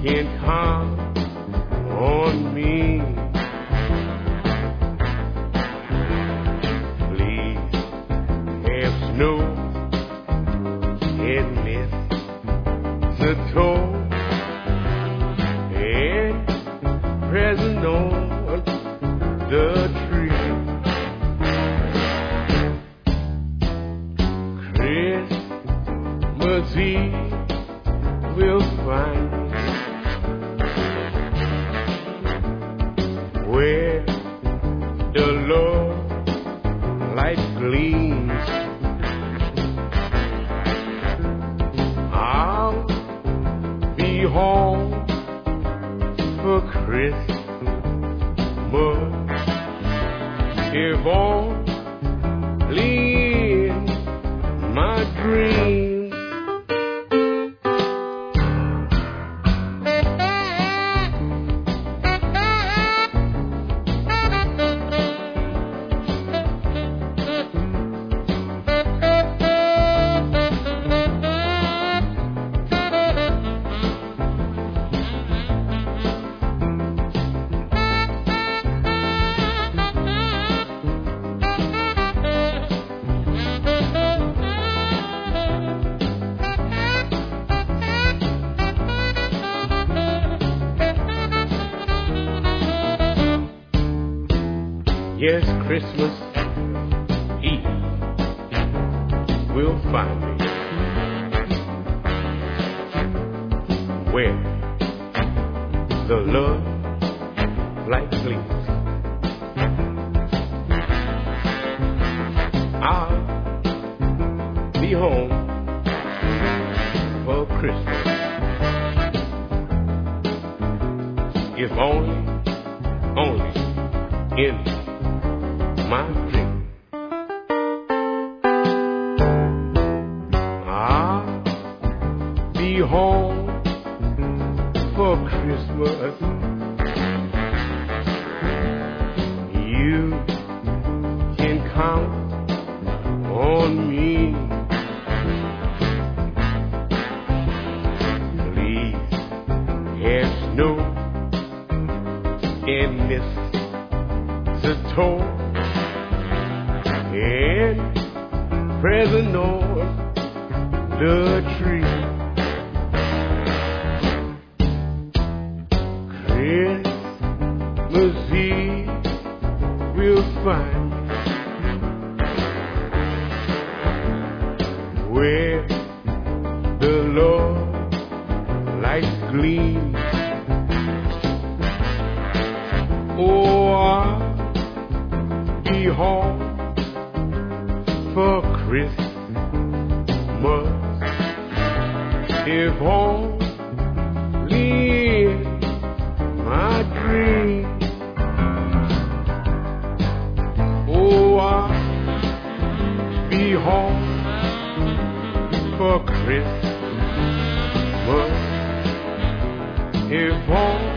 can count on me. Please have snow and mistletoe and present on the tree. Christmas Eve will find where the Lord light gleams. I'll be home for Christmas if only in my dreams. Yes, Christmas Eve will find me where the love light gleams. I'll be home for Christmas if only in my dream. I'll be home for Christmas. You can count on me. Please have snow and mistletoe and present on the tree. Christmas Eve will find where the Lord light gleams. Oh, I'll be home for Christmas if only in my dream. Oh, I'll be home for Christmas if only